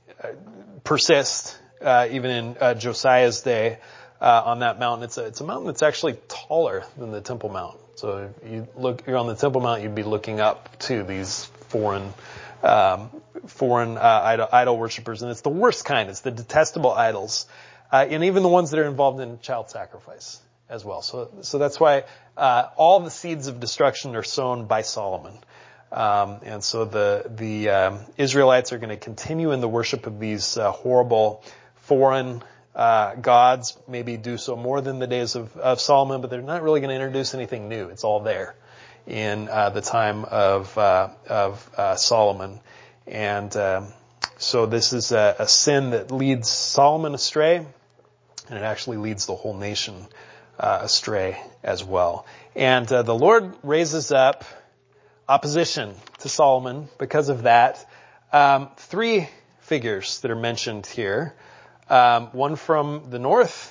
persist uh, even in uh, Josiah's day uh, on that mountain. It's a, it's a mountain that's actually taller than the Temple Mount. So if you look, you're on the Temple Mount, you'd be looking up to these foreign Um, foreign uh, idol, idol worshippers, and it's the worst kind. It's the detestable idols, uh, and even the ones that are involved in child sacrifice as well. So, so that's why uh, all the seeds of destruction are sown by Solomon, um, and so the the um, Israelites are going to continue in the worship of these uh, horrible foreign uh, gods. Maybe do so more than the days of, of Solomon, but they're not really going to introduce anything new. It's all there in uh, the time of uh, of uh, Solomon, and um, so this is a, a sin that leads Solomon astray, and it actually leads the whole nation uh, astray as well. And uh, the Lord raises up opposition to Solomon because of that. Um, three figures that are mentioned here: um, one from the north,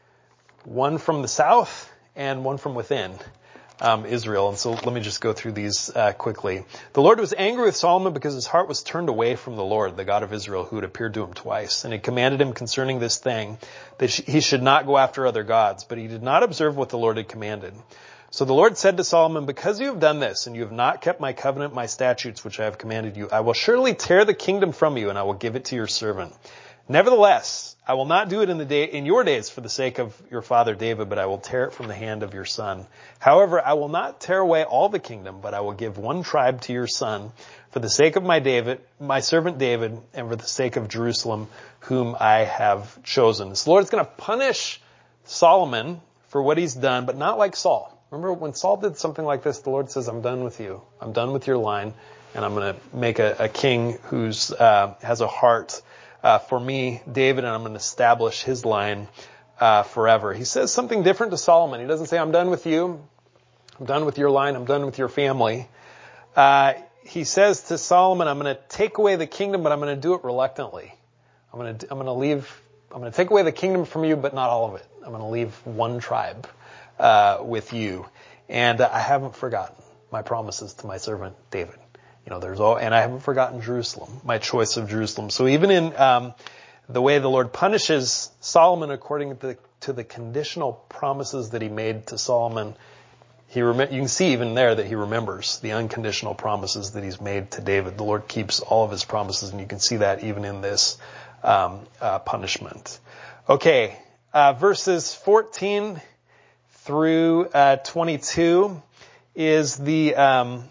one from the south, and one from within Um, Israel. And so let me just go through these uh, quickly. The Lord was angry with Solomon because his heart was turned away from the Lord, the God of Israel, who had appeared to him twice. And he commanded him concerning this thing that he should not go after other gods, but he did not observe what the Lord had commanded. So the Lord said to Solomon, because you have done this, and you have not kept my covenant, my statutes, which I have commanded you, I will surely tear the kingdom from you, and I will give it to your servant. Nevertheless, I will not do it in the day, in your days for the sake of your father David, but I will tear it from the hand of your son. However, I will not tear away all the kingdom, but I will give one tribe to your son for the sake of my David, my servant David, and for the sake of Jerusalem, whom I have chosen. So the Lord is going to punish Solomon for what he's done, but not like Saul. Remember when Saul did something like this, the Lord says, I'm done with you. I'm done with your line, and I'm going to make a, a king who's uh, has a heart Uh, for me, David, and I'm going to establish his line uh, forever. He says something different to Solomon. He doesn't say, I'm done with you. I'm done with your line. I'm done with your family. Uh, he says to Solomon, I'm going to take away the kingdom, but I'm going to do it reluctantly. I'm going to, I'm going to leave, I'm going to take away the kingdom from you, but not all of it. I'm going to leave one tribe uh, with you. And uh, I haven't forgotten my promises to my servant David. You know, there's all, and I haven't forgotten Jerusalem, my choice of Jerusalem. So even in um, the way the Lord punishes Solomon according to the, to the conditional promises that he made to Solomon, he rem- you can see even there that he remembers the unconditional promises that he's made to David. The Lord keeps all of his promises, and you can see that even in this um, uh, punishment. Okay, uh, verses fourteen through uh, twenty-two is the um,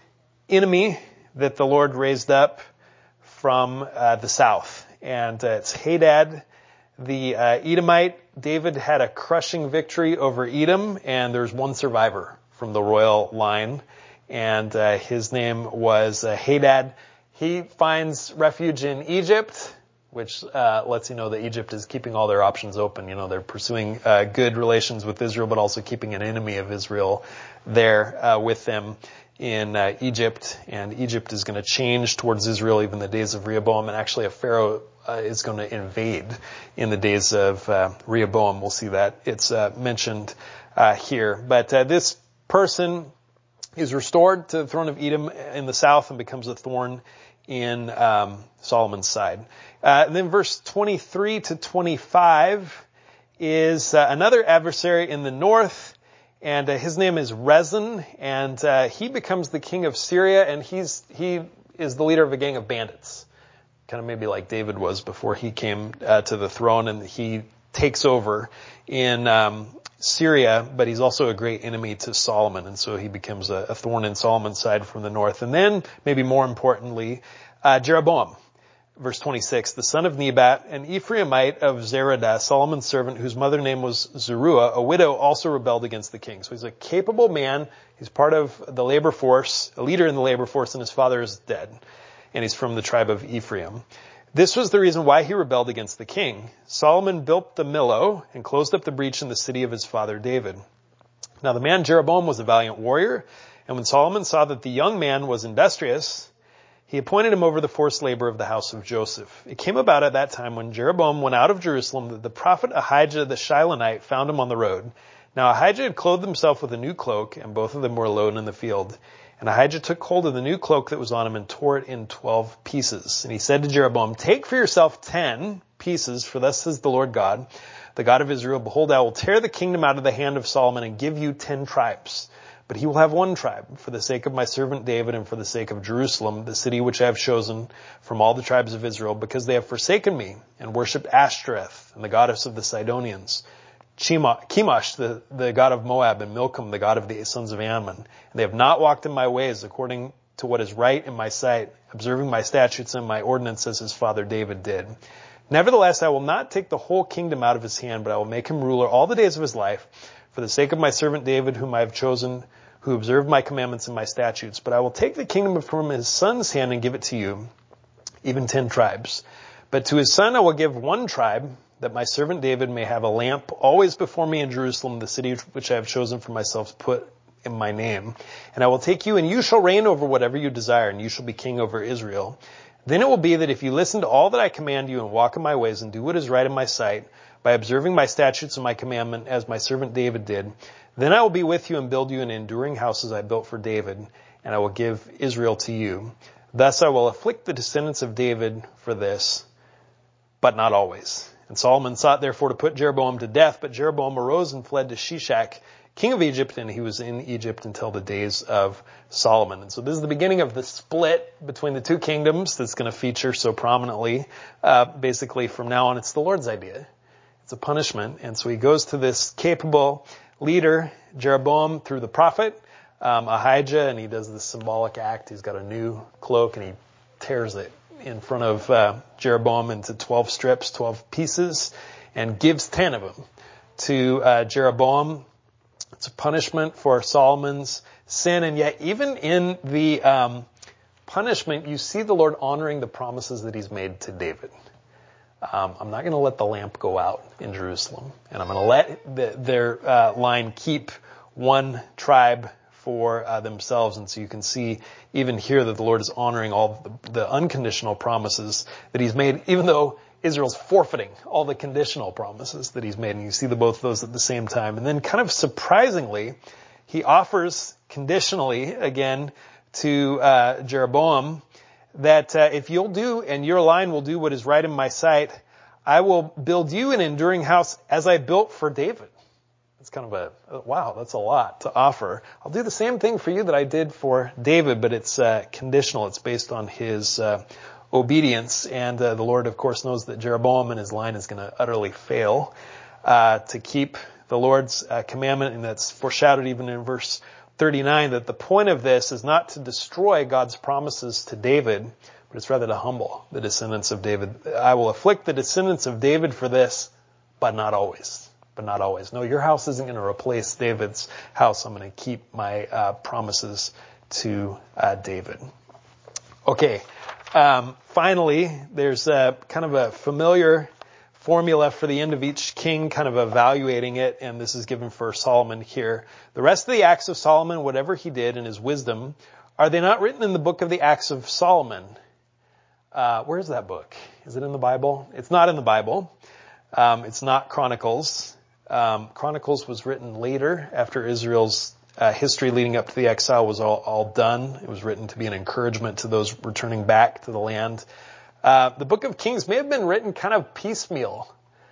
enemy that the Lord raised up from uh, the south. And uh, it's Hadad, the uh, Edomite. David had a crushing victory over Edom, and there's one survivor from the royal line, and uh, his name was uh, Hadad. He finds refuge in Egypt, which uh, lets you know that Egypt is keeping all their options open. You know, they're pursuing uh, good relations with Israel, but also keeping an enemy of Israel there uh, with them in uh, Egypt. And Egypt is going to change towards Israel even the days of Rehoboam, and actually a Pharaoh uh, is going to invade in the days of uh, Rehoboam. We'll see that. It's uh, mentioned uh, here. But uh, this person is restored to the throne of Edom in the south and becomes a thorn in um, Solomon's side. Uh, and then verse twenty-three to twenty-five is uh, another adversary in the north, and uh, his name is Rezin, and uh, he becomes the king of Syria, and he's he is the leader of a gang of bandits, kind of maybe like David was before he came uh, to the throne, and he takes over in um, Syria, but he's also a great enemy to Solomon, and so he becomes a, a thorn in Solomon's side from the north. And then, maybe more importantly, uh, Jeroboam. Verse twenty-six, the son of Nebat, an Ephraimite of Zeradah, Solomon's servant, whose mother name was Zeruiah, a widow, also rebelled against the king. So he's a capable man. He's part of the labor force, a leader in the labor force, and his father is dead. And he's from the tribe of Ephraim. This was the reason why he rebelled against the king. Solomon built the Millo and closed up the breach in the city of his father David. Now the man Jeroboam was a valiant warrior, and when Solomon saw that the young man was industrious, he appointed him over the forced labor of the house of Joseph. It came about at that time when Jeroboam went out of Jerusalem that the prophet Ahijah the Shilonite found him on the road. Now Ahijah had clothed himself with a new cloak, and both of them were alone in the field. And Ahijah took hold of the new cloak that was on him and tore it in twelve pieces. And he said to Jeroboam, take for yourself ten pieces, for thus says the Lord God, the God of Israel, behold, I will tear the kingdom out of the hand of Solomon and give you ten tribes. But he will have one tribe, for the sake of my servant David and for the sake of Jerusalem, the city which I have chosen from all the tribes of Israel, because they have forsaken me and worshipped Ashtoreth and the goddess of the Sidonians, Chemosh, the, the god of Moab, and Milcom, the god of the sons of Ammon. And they have not walked in my ways according to what is right in my sight, observing my statutes and my ordinances as his father David did. Nevertheless, I will not take the whole kingdom out of his hand, but I will make him ruler all the days of his life, for the sake of my servant David, whom I have chosen, who observed my commandments and my statutes. But I will take the kingdom from his son's hand and give it to you, even ten tribes. But to his son I will give one tribe, that my servant David may have a lamp always before me in Jerusalem, the city which I have chosen for myself to put in my name. And I will take you, and you shall reign over whatever you desire, and you shall be king over Israel. Then it will be that if you listen to all that I command you and walk in my ways and do what is right in my sight, by observing my statutes and my commandment as my servant David did, then I will be with you and build you an enduring house as I built for David, and I will give Israel to you. Thus I will afflict the descendants of David for this, but not always. And Solomon sought therefore to put Jeroboam to death, but Jeroboam arose and fled to Shishak, king of Egypt, and he was in Egypt until the days of Solomon. And so this is the beginning of the split between the two kingdoms that's going to feature so prominently. Uh, basically, from now on, it's the Lord's idea. It's a punishment. And so he goes to this capable leader, Jeroboam, through the prophet, um, Ahijah, and he does this symbolic act. He's got a new cloak, and he tears it in front of uh, Jeroboam into twelve strips, twelve pieces, and gives ten of them to uh, Jeroboam. It's a punishment for Solomon's sin, and yet even in the um, punishment, you see the Lord honoring the promises that he's made to David. Um, I'm not going to let the lamp go out in Jerusalem, and I'm going to let the, their uh, line keep one tribe for uh, themselves. And so you can see even here that the Lord is honoring all the, the unconditional promises that he's made, even though Israel's forfeiting all the conditional promises that he's made. And you see the both of those at the same time. And then kind of surprisingly, he offers conditionally again to uh, Jeroboam that uh, if you'll do and your line will do what is right in my sight, I will build you an enduring house as I built for David. It's kind of a, wow, that's a lot to offer. I'll do the same thing for you that I did for David, but it's uh, conditional. It's based on his uh, obedience. And uh, the Lord, of course, knows that Jeroboam and his line is going to utterly fail uh, to keep the Lord's uh, commandment. And that's foreshadowed even in verse thirty-nine, that the point of this is not to destroy God's promises to David, but it's rather to humble the descendants of David. I will afflict the descendants of David for this, but not always. But not always. No, your house isn't going to replace David's house. I'm going to keep my uh, promises to uh, David. Okay. Um, finally, there's a, kind of a familiar formula for the end of each king, kind of evaluating it, and this is given for Solomon here. The rest of the acts of Solomon, whatever he did in his wisdom, are they not written in the book of the Acts of Solomon? Uh, where's that book? Is it in the Bible? It's not in the Bible. Um, it's not Chronicles. Um, Chronicles was written later after Israel's uh, history leading up to the exile was all, all done. It was written to be an encouragement to those returning back to the land. Uh, the book of Kings may have been written kind of piecemeal.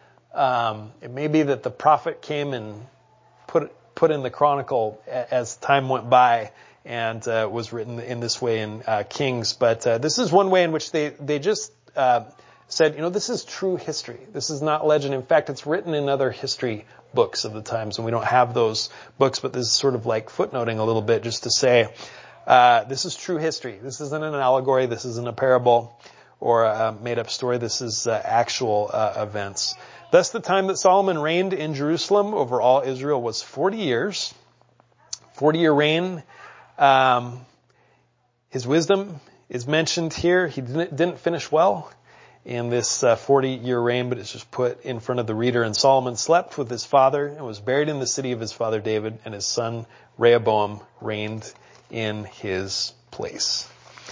Um, it may be that the prophet came and put put in the chronicle as time went by and uh, was written in this way in uh, Kings. But uh, this is one way in which they, they just uh, said, you know, this is true history. This is not legend. In fact, it's written in other history books of the times, and we don't have those books, but this is sort of like footnoting a little bit just to say, uh, this is true history. This isn't an allegory. This isn't a parable or a made-up story. This is uh, actual uh, events. Thus, the time that Solomon reigned in Jerusalem over all Israel was forty years. forty-year reign. Um, his wisdom is mentioned here. He didn't, didn't finish well in this uh, forty-year reign, but it's just put in front of the reader. And Solomon slept with his father and was buried in the city of his father David, and his son Rehoboam reigned in his place.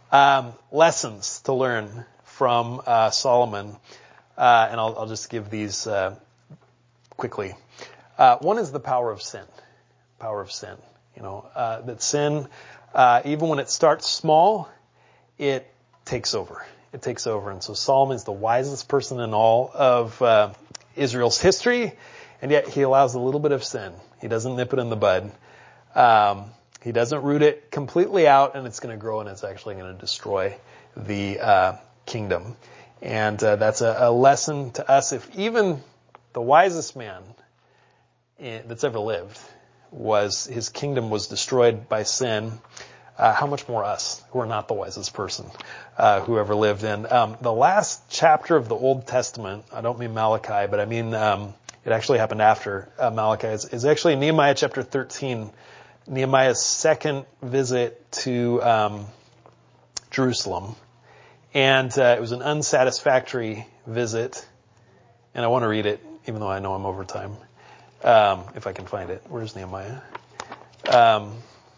Um, lessons to learn from uh, Solomon, uh, and I'll, I'll just give these uh, quickly. Uh, one is the power of sin. Power of sin. You know, uh, that sin, uh, even when it starts small, it takes over. It takes over. And so Solomon is the wisest person in all of uh, Israel's history, and yet he allows a little bit of sin. He doesn't nip it in the bud. Um, he doesn't root it completely out, and it's going to grow, and it's actually going to destroy the uh, kingdom. And uh, that's a, a lesson to us. If even the wisest man in, that's ever lived was his kingdom was destroyed by sin, uh, how much more us, who are not the wisest person uh, who ever lived. And um, the last chapter of the Old Testament, I don't mean Malachi, but I mean um, it actually happened after uh, Malachi, is, is actually Nehemiah chapter thirteen, Nehemiah's second visit to um, Jerusalem. And uh, it was an unsatisfactory visit, and I want to read it, even though I know I'm over time. Um, if I can find it. Where's Nehemiah? Um,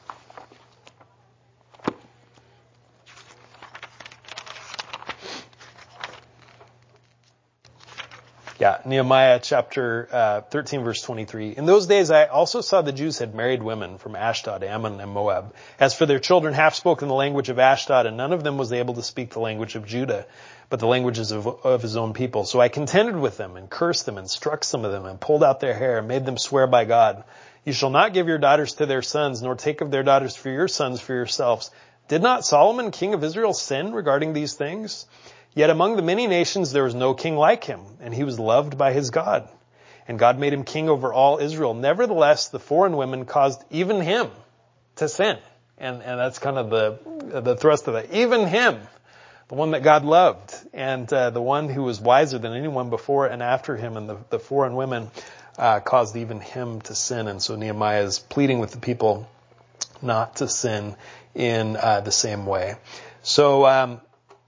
yeah, Nehemiah chapter uh, thirteen, verse twenty-three. In those days I also saw the Jews had married women from Ashdod, Ammon, and Moab. As for their children, half spoke in the language of Ashdod, and none of them was able to speak the language of Judah, but the languages of, of his own people. So I contended with them and cursed them and struck some of them and pulled out their hair and made them swear by God, you shall not give your daughters to their sons, nor take of their daughters for your sons for yourselves. Did not Solomon, king of Israel, sin regarding these things? Yet among the many nations there was no king like him, and he was loved by his God. And God made him king over all Israel. Nevertheless, the foreign women caused even him to sin. And, and that's kind of the, the thrust of it. Even him. The one that God loved, and uh, the one who was wiser than anyone before and after him, and the, the foreign women uh, caused even him to sin. And so Nehemiah is pleading with the people not to sin in uh, the same way. So um,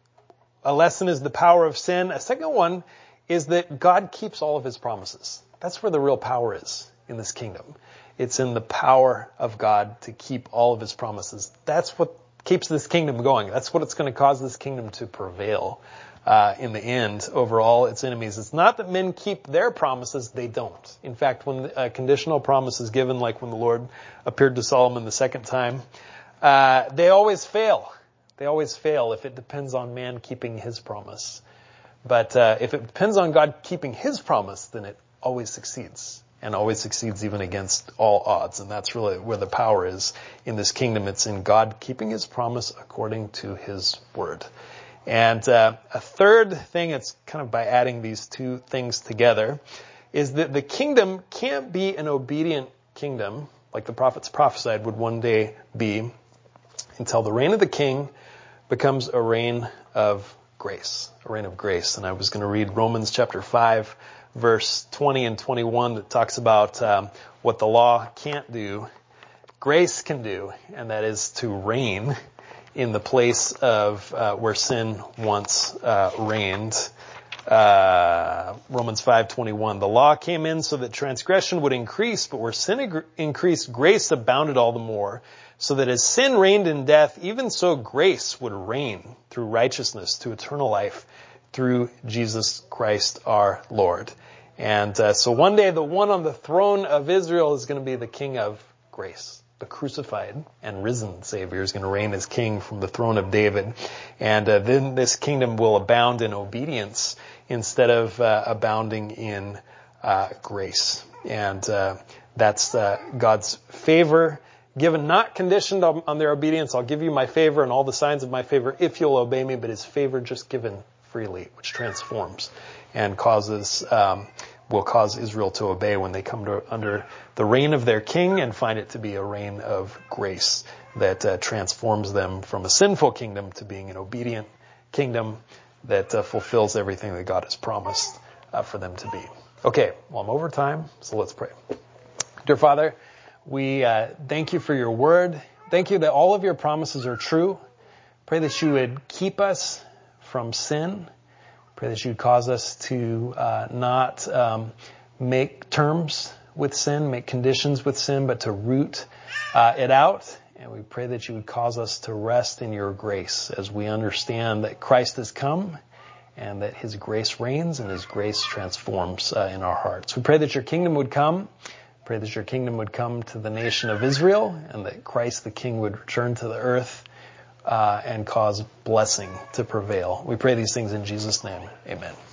a lesson is the power of sin. A second one is that God keeps all of his promises. That's where the real power is in this kingdom. It's in the power of God to keep all of his promises. That's what keeps this kingdom going. That's what it's going to cause this kingdom to prevail uh, in the end over all its enemies. It's not that men keep their promises. They don't. In fact, when a conditional promise is given, like when the Lord appeared to Solomon the second time, uh, they always fail. They always fail if it depends on man keeping his promise. But uh, if it depends on God keeping his promise, then it always succeeds. And always succeeds even against all odds. And that's really where the power is in this kingdom. It's in God keeping his promise according to his word. And uh, a third thing, it's kind of by adding these two things together, is that the kingdom can't be an obedient kingdom, like the prophets prophesied would one day be, until the reign of the king becomes a reign of grace. A reign of grace. And I was going to read Romans chapter five, verse twenty and twenty-one that talks about um, what the law can't do, grace can do, and that is to reign in the place of uh, where sin once uh, reigned. Uh, Romans five twenty-one. The law came in so that transgression would increase, but where sin ag- increased, grace abounded all the more, so that as sin reigned in death, even so grace would reign through righteousness to eternal life through Jesus Christ our Lord. And uh, so one day the one on the throne of Israel is going to be the King of grace. The crucified and risen Savior is going to reign as king from the throne of David. And uh, then this kingdom will abound in obedience instead of uh, abounding in uh, grace. And uh, that's uh, God's favor given, not conditioned on, on their obedience. I'll give you my favor and all the signs of my favor if you'll obey me, but his favor just given freely, which transforms and causes, um, will cause Israel to obey when they come to under the reign of their king and find it to be a reign of grace that uh, transforms them from a sinful kingdom to being an obedient kingdom that uh, fulfills everything that God has promised uh, for them to be. Okay, well, I'm over time, so let's pray. Dear Father, we uh, thank you for your word. Thank you that all of your promises are true. Pray that you would keep us from sin. Pray that you'd cause us to uh, not um, make terms with sin, make conditions with sin, but to root uh, it out And we pray that you would cause us to rest in your grace as we understand that Christ has come and that his grace reigns and his grace transforms uh, in our hearts. We pray that your kingdom would come. Pray that your kingdom would come to the nation of Israel and that Christ the King would return to the earth uh, and cause blessing to prevail. We pray these things in Jesus' name. Amen.